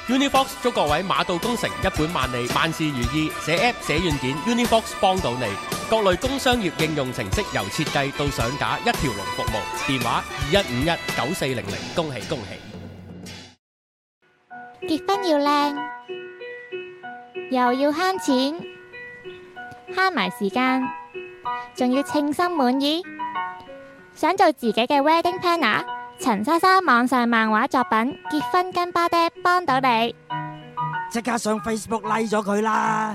Unifox 祝各位馬到功成，一本萬利，萬事如意。寫 App 寫軟件 Unifox 幫到你。各類工商業應用程式由設計到上架一條龍服務。電話21519400，恭喜恭喜！ 結婚要靚，又要慳錢，慳埋時間，仲要稱心滿意。想做自己嘅 wedding planner？ 陳莎莎網上漫畫作品《結婚跟巴爹》幫到你， 即刻上 Facebook like 咗佢啦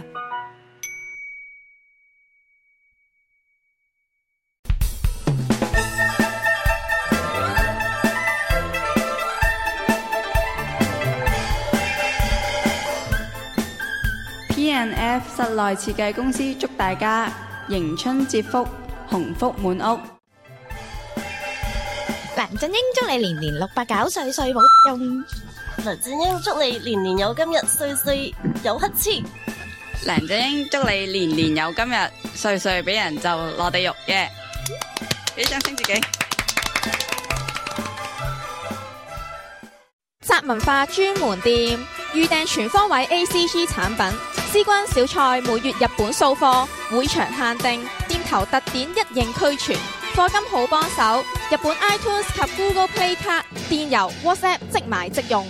！P&F 室內設計公司祝大家迎春接福，鴻福滿屋。 梁振英祝你年年689，歲歲冇用。 梁振英祝你年年有今日，歲歲有乞嗤。 梁振英祝你年年有今日，歲歲俾人就落地獄嘅。俾掌聲自己。 宅文化專門店預訂全方位 ACG 產品，絲軍小菜每月日本掃貨，會場限定，店頭特典一應俱全。課金好幫手，日本 iTunes 及 Google Play 卡、電郵、WhatsApp 即買即用。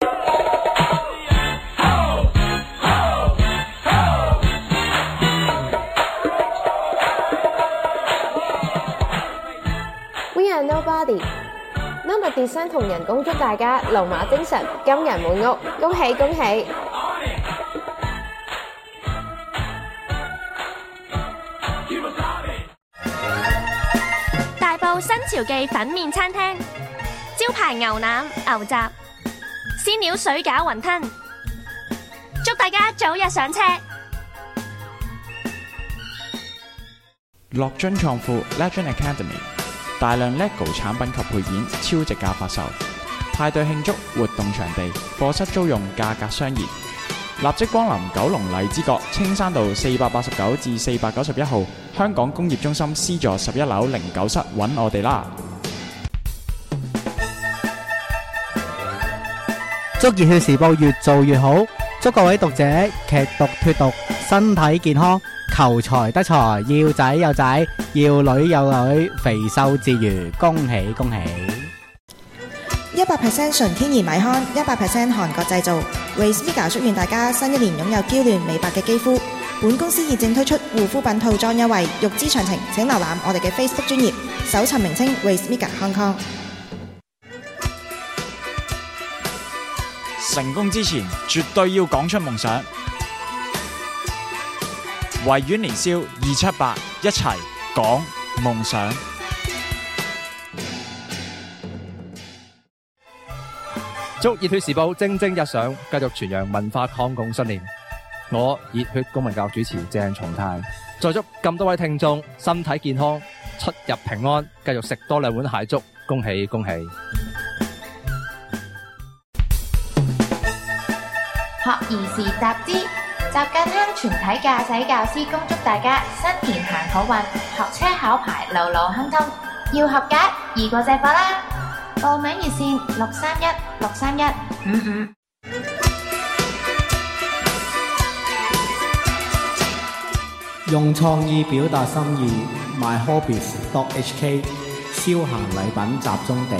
We are nobody。Nomad Design 同人工祝大家龍馬精神，金人滿屋，恭喜恭喜！ 新潮記粉麵餐廳，招牌牛腩、牛雜、鮮料水餃、雲吞，祝大家早日上車。 樂津創富 Legend Academy， 大量 LEGO 產品及配件超值價發售，派對慶祝活動場地，課室租用價格相宜。立即光臨九龍荔枝角青山道489至491號香港工業中心 C 座11樓09室揾我哋啦！ 祝熱血時報越做越好，祝各位讀者劇毒脫毒，身體健康，求財得財，要仔有仔，要女有女，肥瘦自如，恭喜恭喜 ！100% 純天然米糠，100% 韓國製造。Waysmega 祝願大家新一年擁有嬌嫩美白嘅肌膚。本公司現正推出護膚品套裝優惠，欲知詳情請瀏覽我哋嘅 Facebook 專頁，搜尋名稱 Waysmega Hong Kong。 成功之前，絕對要講出夢想。維園年宵278，一齊講夢想。 祝熱血時報蒸蒸日上，繼續傳揚文化抗共信念。我熱血公民教主持鄭松泰，再祝咁多位聽眾身體健康，出入平安，繼續食多2碗蟹粥，恭喜恭喜！ 學而時習之，習近香全體駕駛教師恭祝大家新年行好運，學車考牌路路亨通，要合格易過借課啦！報名熱線631-631-55。 用創意表達心意 myhobbies.hk 消閒禮品集中地。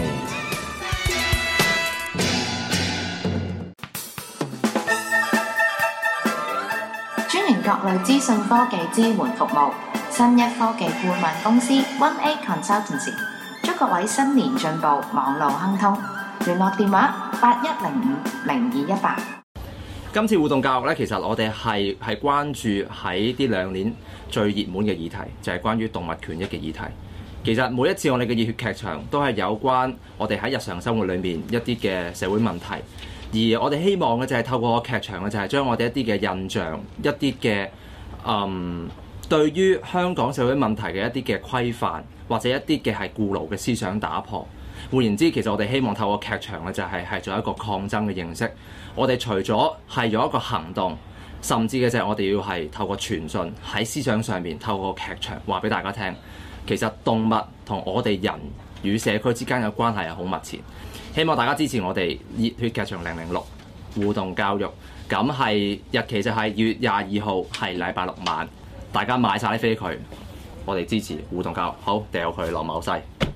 專營各類資訊科技支援服務，新一科技顧問公司 1A Consultancy， 祝各位新年進步，網路亨通。聯絡電話81050218。 今次互動教育咧，其實我哋係關注喺呢2年最熱門嘅議題，就係關於動物權益嘅議題。其實每一次我哋嘅熱血劇場都係有關我哋喺日常生活裏面一啲嘅社會問題，而我哋希望嘅就係透過劇場嘅就係將我哋一啲嘅印象、一啲嘅對於香港社會問題嘅一啲嘅規範，或者一啲嘅係固牢嘅思想打破。換言之，其實我哋希望透過劇場嘅就係做一個抗爭嘅形式。我哋除咗係有一個行動，甚至嘅就係我哋要係透過傳訊喺思想上面，透過劇場話俾大家聽，其實動物同我哋人與社區之間嘅關係係好密切。希望大家支持我哋熱血劇場006， 互動教育。咁係日期就係2月22號，係禮拜六晚，大家買晒啲飛佢，我哋支持互動教育。好，掉佢落某西。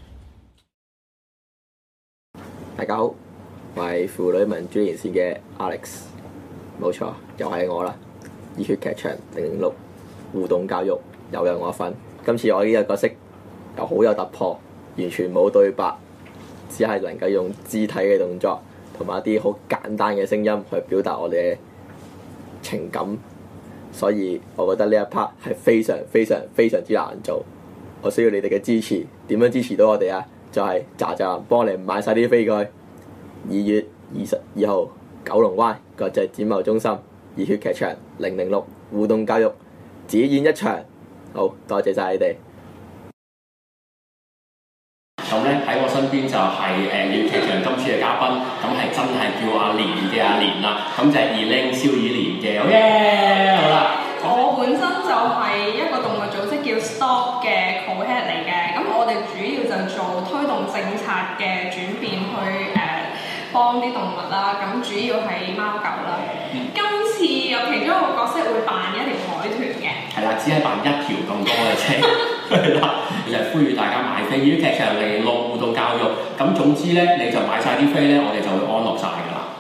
大家好，我係婦女民主連線嘅 Alex， 冇錯，又係我啦。熱血劇場006互動教育又有我份。今次我呢個角色又好有突破，完全冇對白，只係能夠用肢體嘅動作同埋一啲好簡單嘅聲音去表達我哋嘅情感，所以我覺得呢一 part 係非常非常非常之難做。我需要你哋嘅支持，點樣支持到我哋啊？就係喳喳幫你買晒啲飛過去。2月22號九龍灣國際展貿中心熱血劇場006互動教育只演一場。好，多謝晒你哋。 咁咧喺我身邊就係熱血劇場今次嘅嘉賓，咁係真係叫阿蓮嘅阿蓮啦，咁就係2零蕭以蓮嘅，好耶！好啦， 我本身就係一個動物組織叫 Stop 嘅 co-head 嚟嘅，咁我哋主要就做推動政策嘅轉變去幫啲動物啦，咁主要係貓狗啦。今次有其中一個角色會扮一條海豚嘅， 係啦，只係扮一條咁多嘅啫，係啦，就係呼籲大家買飛。熱血劇場006互動教育，咁總之咧，你就買晒啲飛咧，我哋就會安樂晒㗎啦。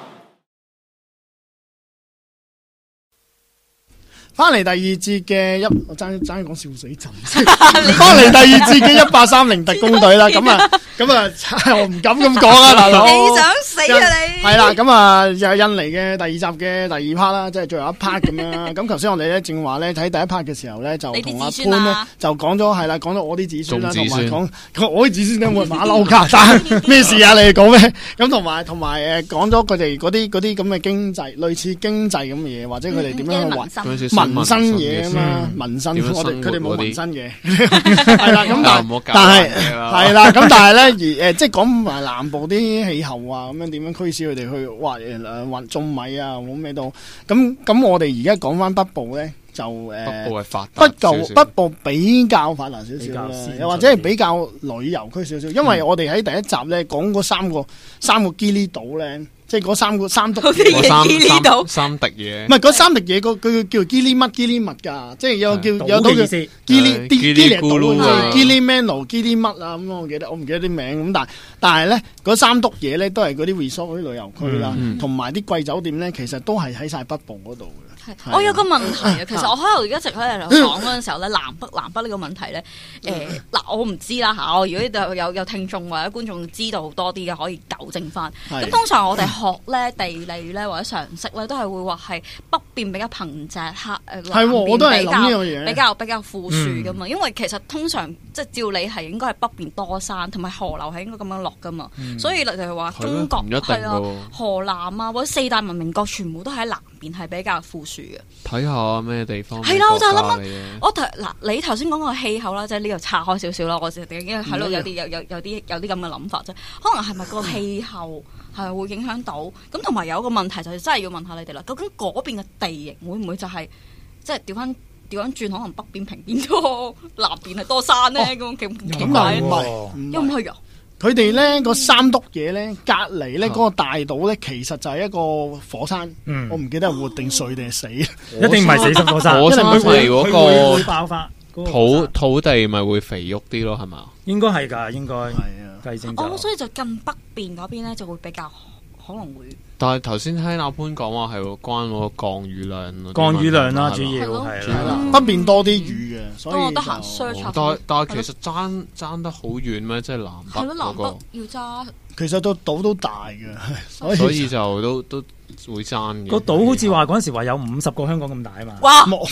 翻嚟第二節嘅我爭講笑死朕。翻嚟第二節嘅1830特工隊啦，咁啊，我唔敢咁講啦，大佬。 你想死啊你！ 係啦，咁啊，又係印尼嘅第2集嘅第2 part 啦，即係最後一 part 咁樣啦。咁頭先我哋咧正話咧睇第1 part 嘅時候咧，就同阿潘咧就講咗係啦，講咗我啲子孫啦，同埋講我啲子孫咧會馬騮㗎，但係咩事啊？你哋講咩？咁同埋講咗佢哋嗰啲咁嘅經濟，類似經濟咁嘅嘢，或者佢哋點樣去揾民生嘢啊嘛，民生佢哋冇民生嘅，係啦。咁但係係啦，咁但係咧而即係講埋南部啲氣候啊，咁樣點樣驅使佢哋去運種米啊，冇咩都咁。我哋而家講翻北部咧，就北部係發達少少， 北部比較發達少少啦，又或者係比較旅遊區少少，因為我哋喺第一集咧講嗰三個基利島咧。即係嗰三篤三滴嘢， 唔係嗰三滴嘢，佢叫基利乜㗎，即係有到叫基利島、基利 Mano、基利乜啊咁，我唔記得啲名咁，但係咧嗰三篤嘢咧都係嗰啲 resort 嗰啲旅遊區啦，同埋啲貴酒店咧，其實都係喺晒北部嗰度嘅。 我有個問題啊，其實我喺度一直喺度講嗰陣時候咧，南北呢個問題咧，嗱我唔知啦嚇，我如果有聽眾或者觀眾知道多啲嘅，可以糾正翻。咁通常我哋學咧地理咧或者常識咧，都係會話係北邊比較貧瘠，南邊比較富庶噶嘛。因為其實通常即係照理係應該係北邊多山，同埋河流係應該咁樣落噶嘛。所以例如話中國係啊、河南啊或者4大文明國全部都喺南邊係比較富庶。 睇下咩地方係啦，我就諗你頭先講個氣候啦，即係呢度拆開少少啦，我就已經喺度有啲咁嘅諗法啫。可能係咪個氣候係會影響到？咁同埋有一個問題就係真係要問下你哋啦，究竟嗰邊嘅地形會唔會就係即係調翻轉，可能北邊平邊多，南邊係多山咧？咁點解？又唔係㗎？ 佢哋咧個三篤嘢咧，隔離咧嗰個大島咧，其實就係一個火山。我唔記得係活定碎定係死。 一定唔係死火山。 火山係嗰個會爆發。 土地咪會肥沃啲咯，係嘛？ 應該係㗎，應該係啊。計正就。 所以就近北邊嗰邊咧，就會比較可能會。 但係頭先聽阿潘講話係關嗰個降雨量。 降雨量啦，主要係啦。 北邊多啲雨嘅，所以我得閒 search。 但係其實爭得好遠咩？即係南北嗰個。 南北要揸。 其實個島都大嘅， 所以就都會爭嘅。 個島好似話嗰陣時話有50個香港咁大啊嘛。 哇！ 冇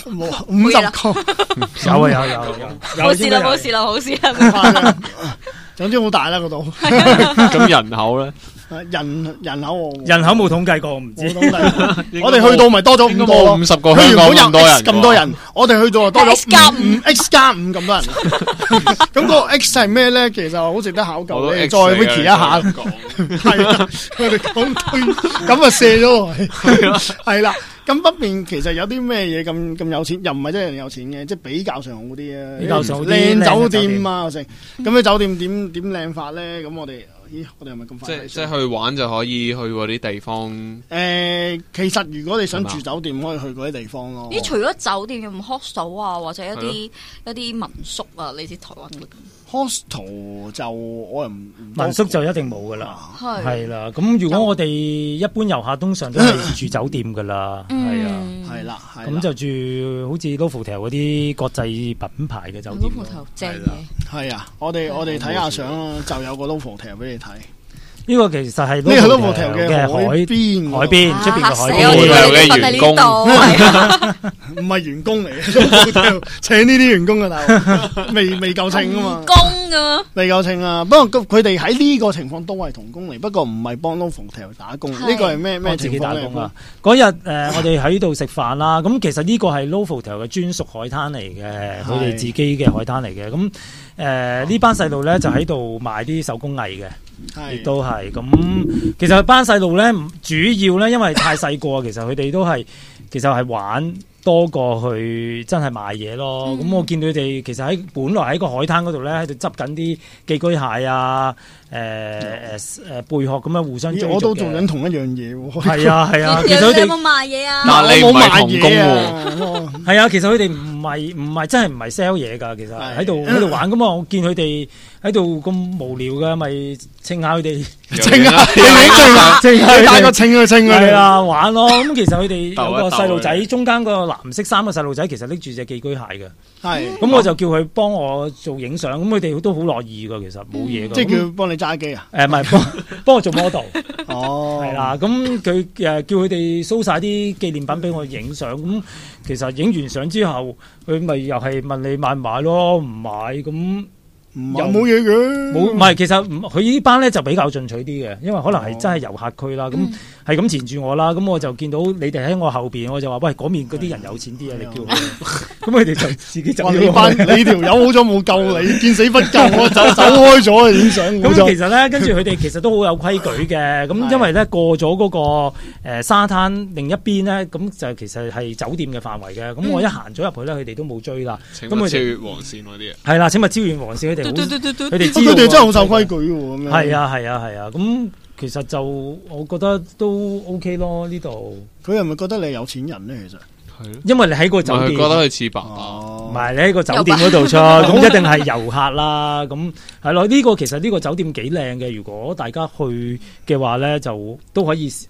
50個。 有。冇事啦。 總之好大啦個島。 咁人口咧？ 人口冇統計過，我唔知。 我哋去到咪多咗5個咯。 50個香港咁多人， 我哋去到就多咗X加5咁多人。咁嗰個 X 係咩咧？其實好值得考究嘅，再 wiki 一下。係啊，我哋講咁啊射咗。係啦。咁北邊其實有啲咩嘢咁有錢，又唔係真係有錢嘅，即係比較上好啲啊。比較上靚酒店啊，成咁啲酒店點靚法咧？咁我哋咦，我哋係咪咁快？ 即係去玩就可以去嗰啲地方。 其實如果你想住酒店，可以去嗰啲地方咯。 咦，除咗酒店有冇 hostel 啊，或者一啲民宿啊？你知台灣嗰啲 hostel 就我又唔民宿就一定冇噶啦， 係啦。咁如果我哋一般遊客通常都係住酒店噶啦，係啊， 係啦， 咁就住好似 Novotel 嗰啲國際品牌嘅酒店。 Novotel 正嘢， 係啊，我哋睇下相啊，就有個 Novotel俾你睇。 呢個其實係 Novotel 嘅海邊出邊嘅海邊嘅員工， 唔係員工嚟嘅，請呢啲員工嘅大佬，未夠稱啊嘛， 工噶， 未夠稱啊。不過佢哋喺呢個情況都係同工嚟，不過唔係幫 Novotel 打工。呢個係咩自己打工啊？ 嗰日我哋喺度食飯啦，咁其實呢個係 Novotel 嘅專屬海灘嚟嘅，佢哋自己嘅海灘嚟嘅。咁呢班細路咧就喺度賣啲手工藝嘅，亦都係咁。其實班細路咧主要咧，因為太細個，其實佢哋都係其實係玩多過去真係賣嘢咯。咁我見到佢哋其實本來喺個海灘嗰度咧喺度執緊啲寄居蟹啊。貝殼咁樣互相追逐嘅， 我都做緊同一樣嘢喎。 係啊， 其實佢哋有冇賣嘢啊？ 嗱，你唔係童工喎。 係啊，其實佢哋唔係真係唔係 sell 嘢㗎。其實喺度玩咁啊，我見佢哋喺度咁無聊㗎，咪稱下佢哋，稱下帶個稱佢係啊，玩咯。咁其實佢哋有個細路仔，中間個藍色衫嘅細路仔，其實拎住隻寄居蟹嘅。 係。咁我就叫佢幫我做影相，咁佢哋都好樂意㗎。其實冇嘢㗎。 即係叫幫你揸機啊？ 唔係幫我做 model。 哦， 係啦，咁佢叫佢哋 show 晒啲紀念品俾我影相。咁其實影完相之後，佢咪又係問你買唔買咯？唔買咁有冇嘢嘅？ 冇，唔係，其實佢呢班咧就比較進取啲嘅，因為可能係真係遊客區啦。咁係咁纏住我啦，咁我就見到你哋喺我後邊，我就話喂，嗰面嗰啲人有錢啲啊，你叫佢。咁佢哋就自己走。 你條友好咗冇救你，見死不救，我走開咗啊！影相。 咁其實咧，跟住佢哋其實都好有規矩嘅。咁因為咧過咗嗰個沙灘另一邊咧，咁就其實係酒店嘅範圍嘅。咁我一行咗入去咧，佢哋都冇追啦。 咁佢超越黃線嗰啲啊。 係啦，請勿超越黃線，佢哋佢哋真係好守規矩喎。咁樣。 係啊。咁其實就我覺得都 OK 咯，呢度。 佢係咪覺得你係有錢人咧？其實。 因為你喺個酒店， 覺得佢似爸爸， 唔係你喺個酒店嗰度出，咁一定係遊客啦。咁係咯，呢個其實呢個酒店幾靚嘅。如果大家去嘅話咧，就都可以。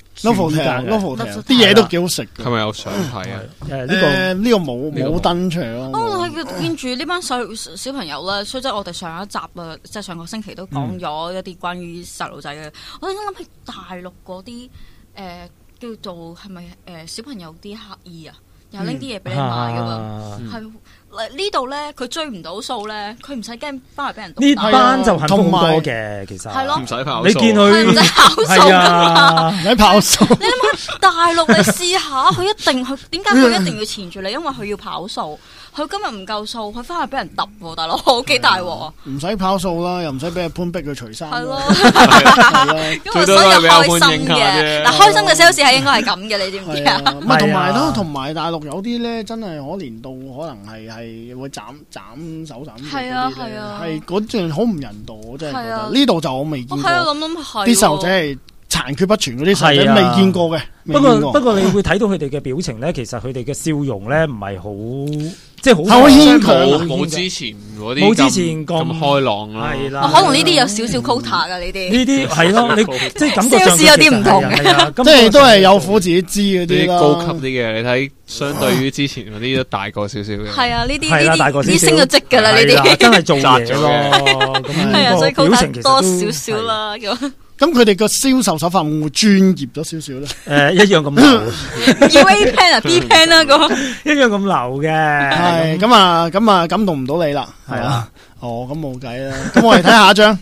Novotel 啲嘢都幾好食嘅。 係咪有相睇啊？ 呢個冇登出嚟咯。 我見住呢班小朋友啦，雖則我哋上一集啊，即係上個星期都講咗一啲關於細路仔嘅。我哋諗起大陸嗰啲叫做係咪小朋友啲乞兒啊，又拎啲嘢俾你買噶嘛？係呢度咧，佢追唔到數咧，佢唔使驚翻嚟俾人毒打。 呢班就幸福好多嘅，其實係咯， 唔使跑數。 你見佢唔使跑數㗎嘛？ 唔使跑數。 你諗下大陸，你試下佢一定去，點解佢一定要纏住你？因為佢要跑數。佢今日唔夠數，佢翻去俾人揼喎，大佬幾大鑊啊！ 唔使跑數啦，又唔使俾阿潘逼佢除衫。 係咯，咁所以開心嘅。嗱，開心嘅 sales 係應該係咁嘅，你知唔知啊？ 同埋大陸有啲咧，真係可憐到可能係會斬手斬。 係啊， 係嗰段好唔人道，我真係覺得。呢度就我未見過。啲細路仔係殘缺不全嗰啲細路仔未見過嘅。 不過你會睇到佢哋嘅表情咧，其實佢哋嘅笑容咧唔係好。即係好牽強， 冇之前嗰啲咁開朗啦。 係啦， 可能呢啲有少少 quota 㗎，呢啲。 呢啲係咯，你即係感覺上有啲唔同嘅， 即係都係有苦自己知嗰啲啦。 高級啲嘅，你睇相對於之前嗰啲都大個少少嘅。 係啊，呢啲升咗職㗎啦，呢啲真係做嘢咯。 係啊，所以 quota 多少少啦咁。 咁佢哋個銷售手法會唔會專業咗少少咧？ 一樣咁流， 要 A pen 啊 B pen 啦咁， 一樣咁流嘅。 係咁啊感動唔到你啦，係啊。哦，咁冇計啦。咁我哋睇下一張。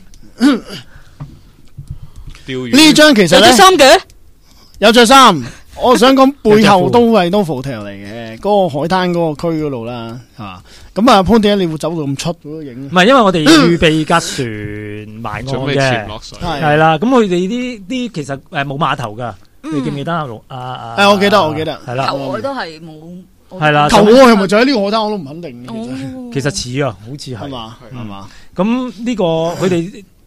呢張其實咧有着衫嘅，有着衫。我想講背後都係 Novotel 嚟嘅，嗰個海灘嗰個區嗰度啦，係嘛？咁啊，潘點解你會走到咁出嗰個影？ 唔係，因為我哋預備架船埋岸嘅，係啦。咁佢哋啲其實冇碼頭噶，你記唔記得啊？ 我記得， 係啦。 頭海都係冇， 係啦。 頭海係咪就喺呢個海灘？我都唔肯定嘅。 其實似啊，好似係嘛？ 咁呢個佢哋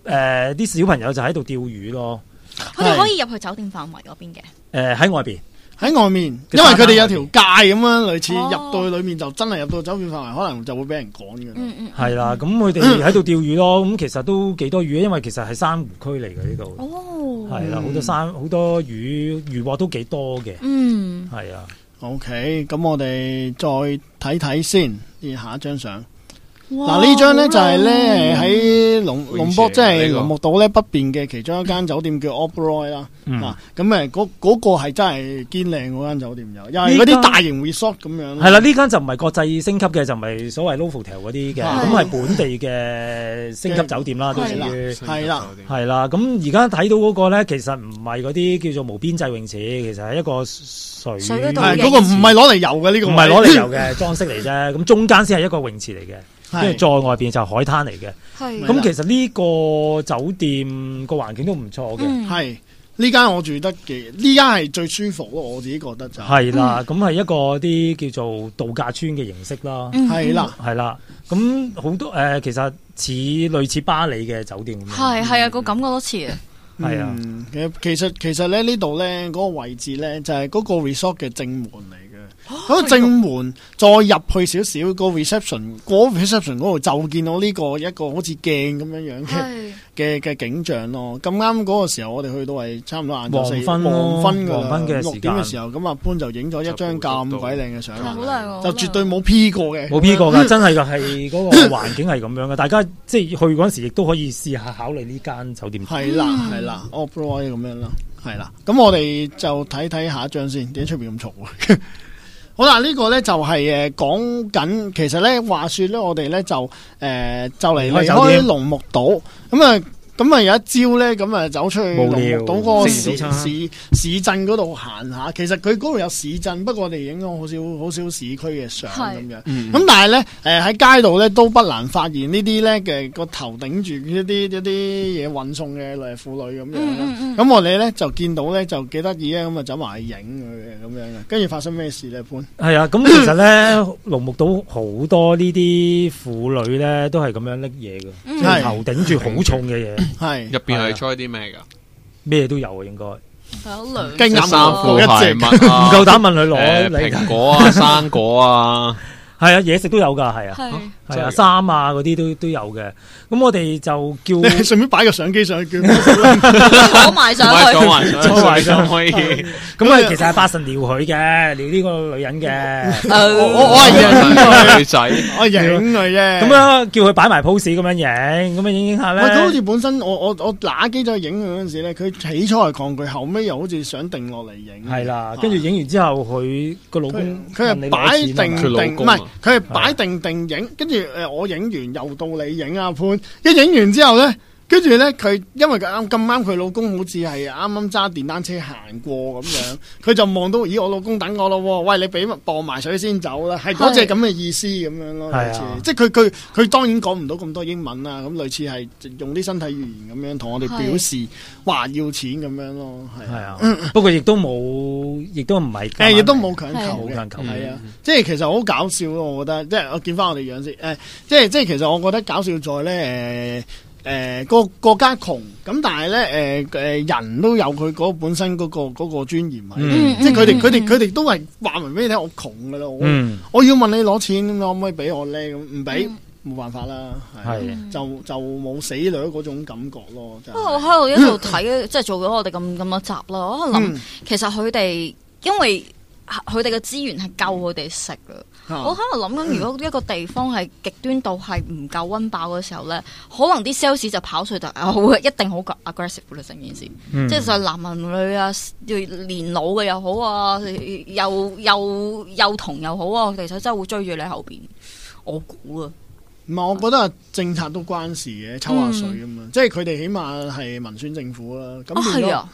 啲小朋友就喺度釣魚咯。 佢哋可以入去酒店範圍嗰邊嘅。 喺外邊。 喺外面，因為佢哋有條界咁樣，類似入到去裏面就真係入到酒店範圍，可能就會俾人趕嘅。 係啦，咁佢哋喺度釣魚咯，咁其實都幾多魚，因為其實係珊瑚區嚟嘅呢度。 哦， 係啦，好多魚獲都幾多嘅。係啊。 OK， 咁我哋再睇睇先，下一張相。嗱，呢張咧就係咧喺龍坡，即係龍目島咧北邊嘅其中一間酒店叫 Oberoi 啦。咁嗰個係真係堅靚嗰間酒店，又係嗰啲大型 resort 咁樣。係啦，呢間就唔係國際星級嘅，就唔係所謂 Novotel 嗰啲嘅，咁係本地嘅星級酒店啦，都屬於係啦。 係啦，咁而家睇到嗰個咧，其實唔係嗰啲叫做無邊際泳池，其實係一個水嗰個唔係攞嚟游嘅呢個， 唔係攞嚟游嘅裝飾嚟啫。咁中間先係一個泳池嚟嘅。跟住再外邊就係海灘嚟嘅，咁其實呢個酒店個環境都唔錯嘅。 係呢間我住得嘅，呢間係最舒服咯，我自己覺得就係啦。咁係一個啲叫做度假村嘅形式啦。 係啦， 係啦。咁好多其實似類似巴黎嘅酒店咁樣。 係啊，個感覺都似啊。 係啊， 其實咧呢度咧嗰個位置咧就係嗰個 resort 嘅正門嚟。嗰個正門再入去少少，個 reception 嗰度就見到呢個一個好似鏡咁樣嘅景象咯。咁啱嗰個時候，我哋去到係差唔多晏晝黃昏嘅6點嘅時候，咁阿潘就影咗一張咁鬼靚嘅相， 好靚， 就絕對冇 P 過嘅， 冇 P 過㗎，真係㗎，係嗰個環境係咁樣嘅。大家即係去嗰陣時，亦都可以試下考慮呢間酒店。 係啦，Oberoi 咁樣啦，係啦。咁我哋就睇下一張先，點解出邊咁嘈？好啦，呢個咧就係講緊，其實咧話說咧，我哋咧就嚟離開龍目島，咁啊有一朝咧，咁啊走出去龍目島嗰個市鎮嗰度行下。其實佢嗰度有市鎮，不過我哋影咗好少市區嘅相咁樣。咁但係咧喺街度咧都不難發現呢啲咧嘅個頭頂住一啲嘢運送嘅婦女咁樣。咁我哋咧就見到咧就幾得意咧，咁啊走埋去影佢嘅咁樣嘅。跟住發生咩事咧？潘係啊，咁其實咧龍目島好多呢啲婦女咧都係咁樣拎嘢嘅，即係頭頂住好重嘅嘢。 係入邊係裝啲咩㗎？ 咩都有啊，應該。 雞鴨衫褲鞋襪， 唔夠膽問佢攞蘋果啊、生果啊， 係啊，嘢食都有㗎，係啊，係啊，衫啊嗰啲都有嘅。咁我哋就叫順便擺個相機上去，叫攞埋上去， 攞埋上可以。 咁啊，其實係八神撩佢嘅，撩呢個女人嘅。 我係影女仔， 我影佢啫。 咁樣叫佢擺埋 pose 咁樣影，咁樣影下咧。 喂，佢好似本身我拿機咗去影佢嗰陣時咧，佢起初係抗拒，後尾又好似想定落嚟影。 係啦，跟住影完之後，佢個老公佢係擺定，唔係佢係擺定影，跟住我影完又到你影啊潘。一影完之後咧，跟住咧佢因為咁啱佢老公好似係啱啱揸電單車行過咁樣，佢就望到咦我老公等我咯，喂你俾磅埋水先走啦，係嗰隻咁嘅意思咁樣咯，類似即係佢當然講唔到咁多英文啦，咁類似係用啲身體語言咁樣同我哋表示話要錢咁樣咯，係啊， 不過亦都冇，亦都唔係亦都冇強求嘅， 係啊，即係其實好搞笑咯，我覺得，即係我見翻我哋樣先，即係其實我覺得搞笑在咧國家窮咁，但係咧人都有佢嗰本身嗰個尊嚴喺，即係佢哋都係話明俾你聽，我窮噶啦，我要問你攞錢，可唔可以俾我咧？咁唔俾冇辦法啦，係就冇死女嗰種感覺咯。 不過我喺度一路睇，即係做咗我哋咁多集啦，我喺度諗，其實佢哋因為佢哋嘅資源係夠佢哋食噶。我喺度諗緊，如果一個地方係極端到係唔夠溫飽嘅時候咧，可能啲 sales 就跑出嚟就一定好 aggressive 啦成件事，即係就男女啊，年老嘅又好啊，幼童又好啊，其實真係會追住你後邊。我估啊， 唔係，我覺得政策都關事嘅，抽下水咁嘛，即係佢哋起碼係民選政府啦。咁係啊。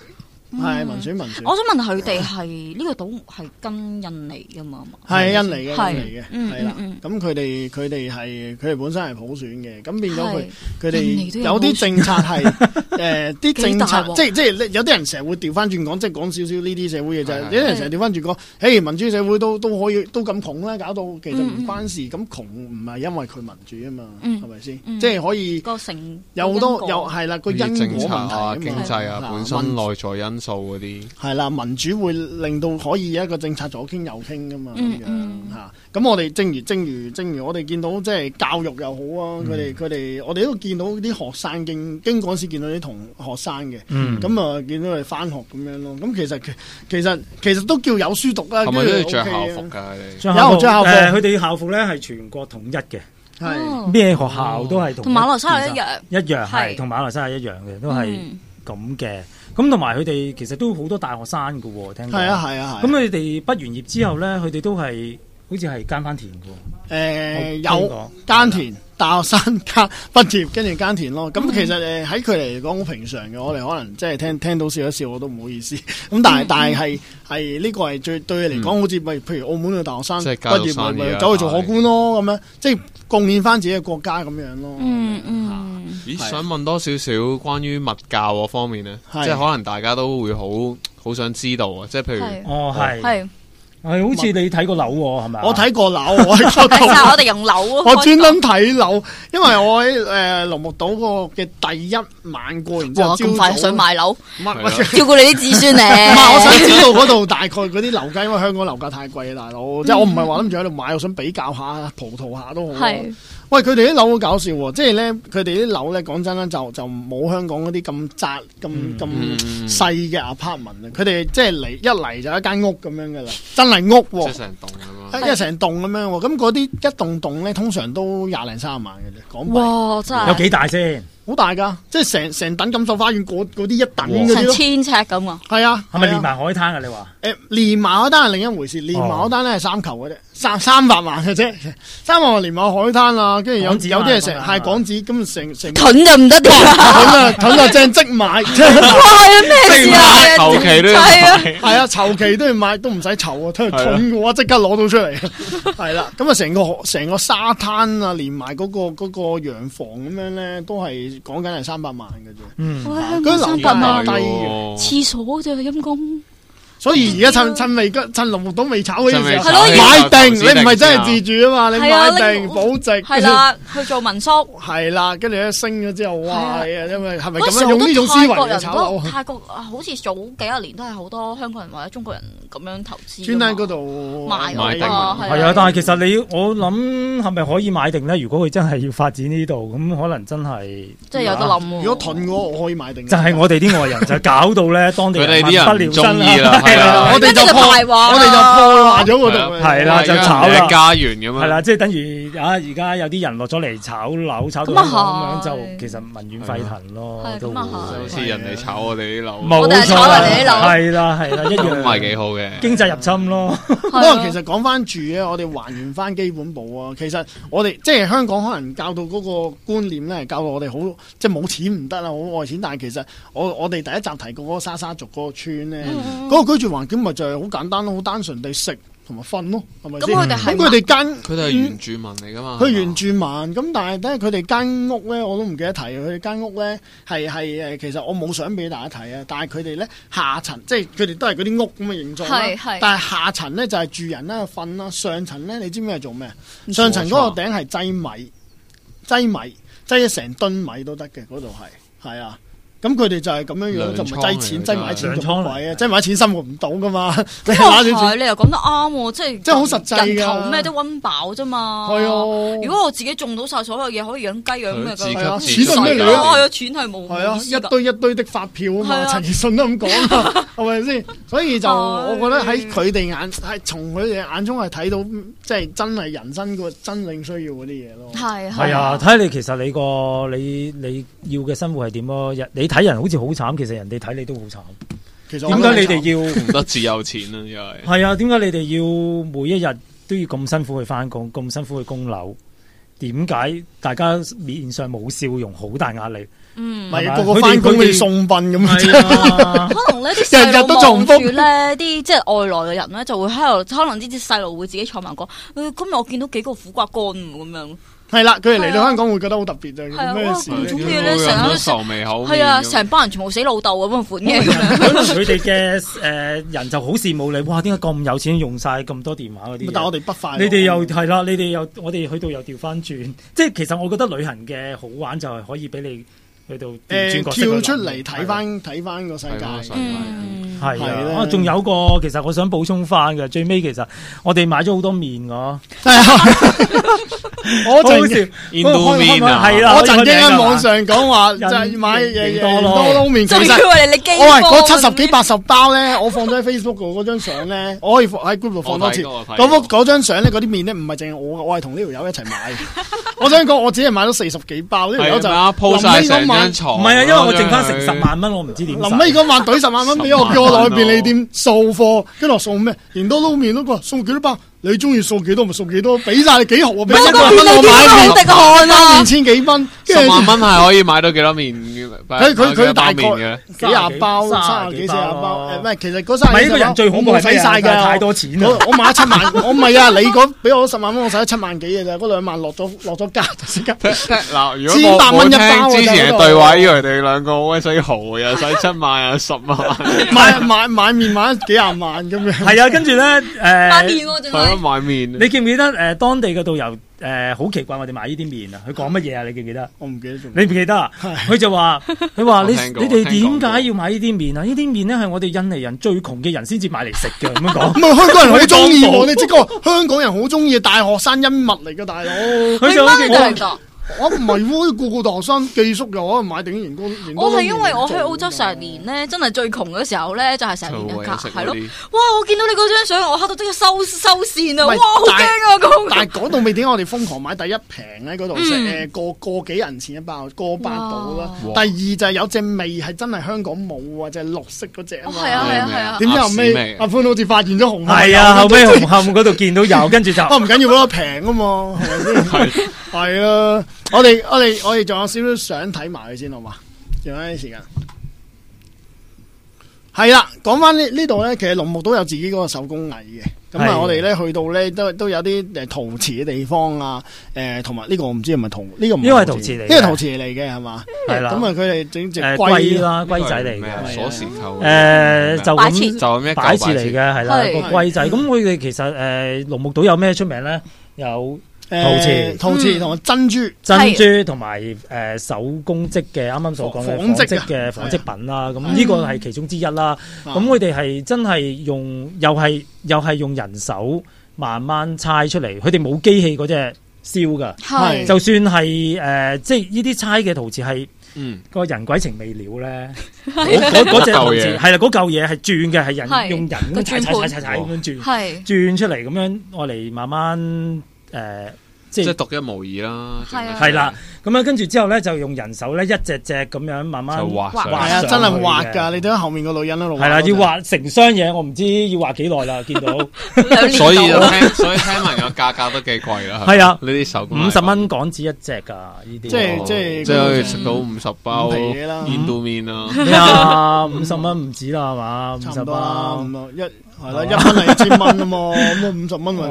係民選。 我想問佢哋係呢個島係跟印尼㗎嘛？ 係印尼嘅，係啦。咁佢哋本身係普選嘅，咁變咗佢哋有啲政策係啲政策，即係有啲人成日會調翻轉講，即係講少少呢啲社會嘢就係，有啲人成日調翻轉講，誒民主社會都可以都咁窮啦，搞到其實唔關事，咁窮唔係因為佢民主啊嘛，係咪先？即係可以有好多係啦個因果問題啊， 經濟啊，本身內在因素嗰啲係啦，民主會令到可以一個政策左傾右傾噶嘛，咁樣嚇。咁我哋正如我哋見到即係教育又好啊，佢哋我哋都見到啲學生經嗰陣時見到啲同學生嘅，咁啊見到佢哋翻學咁樣咯。咁其實都叫有書讀啦。 係咪都要着校服㗎？ 有着校服。 佢哋校服咧係全國統一嘅。係咩學校都係同馬來西亞一樣係同馬來西亞一樣嘅，都係咁嘅。咁同埋佢哋其實都好多大學生㗎喎，聽講。係啊。咁佢哋畢完業之後咧，佢哋都係好似係耕翻田㗎喎。 有耕田，大學生畢業跟住耕田咯。咁其實喺佢哋嚟講好平常嘅，我哋可能即係聽到笑一笑我都唔好意思。咁但係呢個係對你嚟講好似譬如澳門嘅大學生畢業咪走去做可官咯，咁樣即係貢獻翻自己嘅國家咁樣咯。 咦，想問多少少關於物價嗰方面咧，即係可能大家都會好想知道啊，即係譬如係好似你睇過樓喎，係咪？ 我睇過樓， 其實我哋用樓， 我專登睇樓，因為我喺龍目島嗰個嘅第一晚過完之後， 咁快想買樓，照顧你啲子孫咧。 唔係，我想知道嗰度大概嗰啲樓價，因為香港樓價太貴啊，大佬。即係我唔係話諗住喺度買，我想比較下、葡萄下都好。喂，佢哋啲樓好搞笑喎，即係咧，佢哋啲樓咧，講真啦，就冇香港嗰啲咁窄、咁細嘅 apartment 啊。佢哋即係一嚟就一間屋咁樣噶啦，真係屋喎。 即係成棟咁樣。 成棟咁樣喎，咁嗰啲一棟咧，通常都20零30萬嘅啫，港幣。 哇！真係有幾大先？ 好大㗎，即係成等錦繡花園嗰啲一等嗰啲成1000尺咁啊！ 係啊， 係咪連埋海灘啊？你話？ 連埋海灘係另一回事，連埋海灘咧係3球嘅啫，300萬嘅啫，300萬連埋海灘啊，跟住有啲係係港紙，咁成盾就唔得掂， 盾就正即買， 哇！咩事啊？ 籌期都係啊，籌期都要買，都唔使籌啊，盾嘅話即刻攞到出嚟，係啦，咁啊成個沙灘啊，連埋嗰個洋房咁樣咧，都係。講緊係300萬嘅啫， 香港300萬低嘅， 廁所啫陰公。 所以而家趁龍目島未炒嗰陣時候， 買定你唔係真係自住啊嘛，你買定保值。 係啦，去做民宿。 係啦，跟住一升咗之後，哇！因為係咪咁樣用呢種思維嚟炒樓？ 泰國好似早幾廿年都係好多香港人或者中國人咁樣投資。 專登嗰度買定係啊，但係其實我諗係咪可以買定咧？如果佢真係要發展呢度，咁可能真係即係有得諗。 如果盾嘅話，我可以買定。 就係我哋啲外人就搞到咧，當地人民不聊生啦。 我哋就破壞咗嗰度， 係啦，就炒啦， 家園咁樣， 係啦，即係等於而家有啲人落咗嚟炒樓，炒到咁樣就其實民怨沸騰咯，都好似人哋炒我哋啲樓， 冇錯，係啦，一樣唔係幾好嘅經濟入侵咯。 不過其實講翻住咧，我哋還原翻基本步啊。其實我哋即係香港可能教到嗰個觀念咧，教到我哋好即係冇錢唔得啦，好愛錢。但係其實我哋第一集提過嗰個沙沙族嗰個村咧，嗰個居住環境咪就係好簡單咯，好單純地食同埋瞓咯，係咪先？ 咁佢哋係原住民嚟噶嘛？ 佢原住民咁，但係咧佢哋間屋咧，我都唔記得提。佢哋間屋咧係其實我冇相俾大家睇啊。但係佢哋咧下層，即係佢哋都係嗰啲屋咁嘅形狀啦。但係下層咧就係住人啦、瞓啦。上層咧你知唔知係做咩？上層嗰個頂係擠米，擠咗成噸米都得嘅。嗰度係啊。咁佢哋就係咁樣樣，就唔係擠錢，擠埋錢做乜鬼啊？擠埋錢生活唔到噶嘛？ 你又講得啱喎，即係好實際㗎。 人頭咩都溫飽啫嘛。係啊，如果我自己種到晒所有嘢，可以養雞養咩㗎？ 錢係咩嚟啊？ 係啊，錢係冇意思㗎。 一堆的發票啊嘛，陳奕迅都咁講，係咪先？所以就我覺得喺佢哋係從佢哋眼中係睇到，即係真係人生個真正需要嗰啲嘢咯。 係啊，睇你其實你要嘅生活係點咯？你睇人好似好慘，其實人哋睇你都好慘。其實點解你哋要唔得自有錢啊？又係係啊？點解你哋要每一日都要咁辛苦去翻工，咁辛苦去供樓？ 點解大家面上冇笑容，好大壓力？ 嗯， 咪個個翻工你送殯咁啊！可能咧啲細路日日都重複望住咧啲即係外來嘅人咧，就會喺度，可能呢啲細路會自己坐埋講，今日我見到幾個苦瓜乾咁樣。 係啦，佢哋嚟到香港會覺得好特別啫。 係啊， 咩事哇！做咩咧？成日都愁眉口面。 係啊，成班人全部死老豆咁嘅款嘅。 可能佢哋嘅人就好羨慕你，哇！點解咁有錢用晒咁多電話嗰啲？ 但係我哋不快。 你哋又係啦，你哋又我哋去到又調翻轉，即係其實我覺得旅行嘅好玩就係可以俾你去到跳出嚟睇翻個世界。 係啊，仲有個其實我想補充翻嘅，最尾其實我哋買咗好多麵㗎。 我曾經印度麵啊， 係啦，我曾經喺網上講話就係買多撈麵，其實我係嗰70幾80包咧，我放咗喺 Facebook 嗰張相咧，我可以喺 group 度放多次。嗰張相咧，嗰啲麵咧唔係淨係我係同呢條友一齊買。我想講我只係買咗40幾包，呢條友就鋪晒成張床。 唔係啊，因為我剩翻成10萬蚊，我唔知點。 臨尾嗰晚懟10萬蚊俾我，叫我落去便利店掃貨，跟住我送咩？連多撈麵都話送幾多包？你中意送幾多咪送幾多，俾晒你幾盒啊！俾10萬蚊我買麵，2000幾蚊 ，10萬蚊係可以買到幾多麵？ 佢大概幾廿包，30幾40包。唔係，其實嗰30 個人最恐怖係使晒㗎，太多錢啦！ 我買咗7萬，我唔係啊！你俾我10萬蚊，我使咗7萬幾嘅咋？嗰2萬落咗價就即刻。 嗱，如果 100蚊一包之前嘅對話，以為你哋兩個好鬼死豪，又使7萬又10萬， 買麵買咗幾廿萬咁樣。 係啊，跟住咧買麵喎，仲係。 買麵， 你記唔記得當地嘅導遊好奇怪我哋買呢啲麵啊？佢講乜嘢啊？你記唔記得？ 我唔記得咗。 你唔記得啊？佢就話：你哋點解要買呢啲麵啊？呢啲麵咧係我哋印尼人最窮嘅人先至買嚟食嘅咁樣講。 唔係香港人好中意喎，你知個香港人好中意大學生恩物嚟嘅大佬。 佢就好奇怪。 我唔係喎，個大學生寄宿又可能買定啲員工。 我係因為我喺澳洲成年咧，真係最窮嘅時候咧，就係成年一卡，係咯。哇！我見到你嗰張相，我嚇到即刻收線啊！哇，好驚啊！咁。 但係嗰度未點解我哋瘋狂買第一平喺嗰度食個幾銀錢一包，個八到啦。第二就係有隻味係真係香港冇啊，就係綠色嗰隻啊嘛。 係啊。 點解後尾阿潘好似發現咗紅磡？ 係啊，後尾紅磡嗰度見到有，跟住就唔緊要嗰個平啊嘛，係咪先？係啊。我哋仲有少少相睇埋佢先好嘛？仲有啲時間。係啦，講翻呢度咧，其實龍目都有自己嗰個手工藝嘅。咁啊，我哋咧去到咧都有啲陶瓷嘅地方啊。同埋呢個我唔知係咪呢個唔係陶瓷嚟，呢個陶瓷嚟嘅係嘛？係啦。咁啊，佢哋整隻龜啦， 龜仔嚟嘅， 鎖匙扣。 就咁擺設嚟嘅，係啦個龜仔。咁佢哋其實龍目島有咩出名咧？有陶瓷同埋珍珠同埋手工織嘅，啱啱所講嘅紡織嘅紡織品啦。咁呢個係其中之一啦。咁佢哋係真係用又係用人手慢慢猜出嚟，佢哋冇機器嗰隻燒噶。就算係即係呢啲猜嘅陶瓷係個人鬼情未了咧，嗰隻陶瓷係啦，嗰嚿嘢係轉嘅，係人用人咁踩咁樣轉出嚟，咁樣我嚟慢慢。 即係獨一無二啦， 係啦，咁樣跟住之後咧，就用人手咧一隻隻咁樣慢慢畫啊，真係畫㗎！你睇下後面個女人喺度畫。 係啦，要畫成箱嘢，我唔知要畫幾耐啦。見到， 所以聽聞個價格都幾貴啦。 係啊， 呢啲手工 50蚊港紙一隻㗎，呢啲即係可以食到50包印度麵啊！ 咩啊？50蚊唔止啦，係嘛？50包係啦，1蚊係1000蚊啊嘛，咁50蚊咪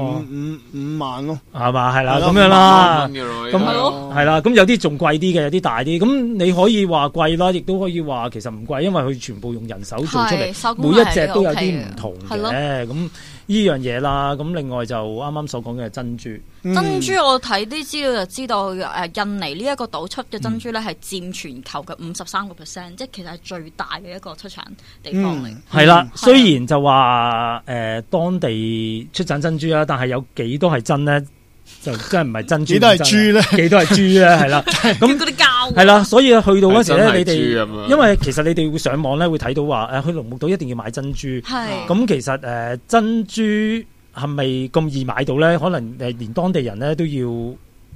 5萬咯， 係嘛？係啦，咁樣啦，咁係啦，咁有啲仲貴啲嘅，有啲大啲，咁你可以話貴啦，亦都可以話其實唔貴，因為佢全部用人手做出嚟，每一隻都有啲唔同嘅，咁呢樣嘢啦。咁另外就啱啱所講嘅珍珠， 珍珠我睇啲資料就知道，印尼呢一個島出嘅珍珠咧係佔全球嘅53%，即係其實係最大嘅一個出產地方嚟。 係啦，雖然就話當地出產珍珠啦，但係有幾多係真咧？就真係唔係珍珠， 幾多係豬咧？ 幾多係豬咧？係啦，咁嗰啲膠係啦，所以去到嗰時咧，你哋因為其實你哋會上網咧會睇到話去龍目島一定要買珍珠，係咁其實珍珠係咪咁易買到咧？可能連當地人咧都要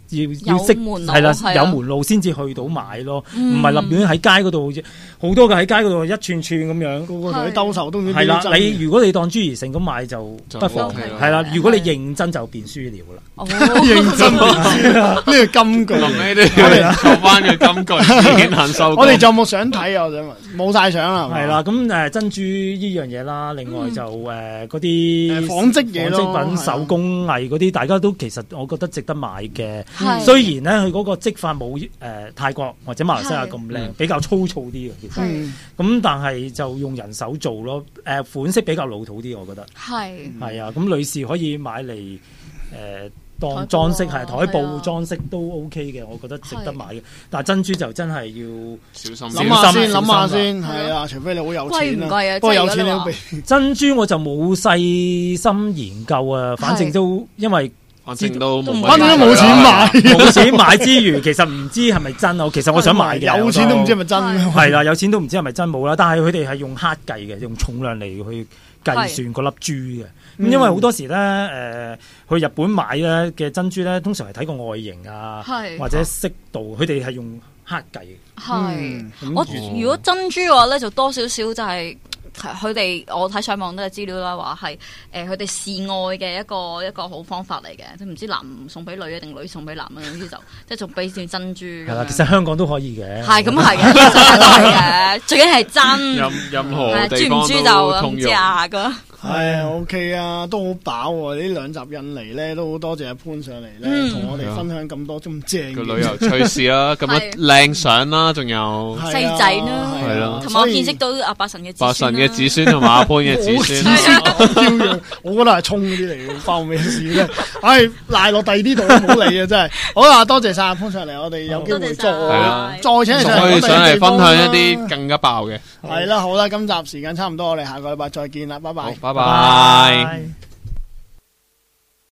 要識係啦，有門路先至去到買咯，唔係立亂喺街嗰度，好多嘅喺街嗰度一串串咁樣，個個同你兜售都係啦。你如果你當諸如成咁買就不妨係啦。如果你認真就變輸了啦。 認真變輸呢個金句， 臨尾都要做翻個金句，現行收工。 我哋仲有冇相睇啊？我想問，冇晒相啦。 係啦，咁珍珠呢樣嘢啦，另外就嗰啲紡織嘢咯， 紡織品、手工藝嗰啲，大家都其實我覺得值得買嘅。雖然咧佢嗰個織法冇泰國或者馬來西亞咁靚，比較粗糙啲嘅其實。咁但係就用人手做咯，款式比較老土啲，我覺得。係啊，咁女士可以買嚟當裝飾係台布裝飾都 OK 嘅，我覺得值得買嘅。但係珍珠就真係要小心， 諗下先，係啊，除非你好有錢啊，不過有錢你都俾珍珠我就冇細心研究啊，反正都因為。 反正都冇錢買， 冇錢買之餘，其實唔知係咪真啊？其實我想買嘅， 有錢都唔知係咪真。 係啦，有錢都唔知係咪真冇啦。但係佢哋係用克計嘅，用重量嚟去計算嗰粒珠嘅。咁因為好多時咧，去日本買咧嘅珍珠咧，通常係睇個外形啊，或者色度，佢哋係用克計嘅。 係，我如果珍珠嘅話咧，就多少少就係。佢哋我睇上網都有資料啦，話係佢哋示愛嘅一個好方法嚟嘅，即係唔知男送俾女啊定女送俾男啊，總之就即係仲俾段珍珠。 係啦，其實香港都可以嘅。 係咁係嘅，其實都係嘅，最緊係真。 任何地方都通用。 係 OK 啊，都好飽喎！呢兩集印尼咧都好多謝阿潘上嚟咧，同我哋分享咁多咁正嘅旅遊趣事啦，咁多靚相啦，仲有細仔啦， 係咯， 同埋我見識到阿八神嘅子孫同埋阿潘嘅子孫， 我覺得係衝嗰啲嚟嘅，關我咩事咧？唉，賴落第二啲度都冇理啊！真係好啦，多謝晒阿潘上嚟，我哋有機會再請你上嚟分享一啲更加爆嘅。 係啦，好啦，今集時間差唔多，我哋下個禮拜再見啦，拜拜。 拜拜。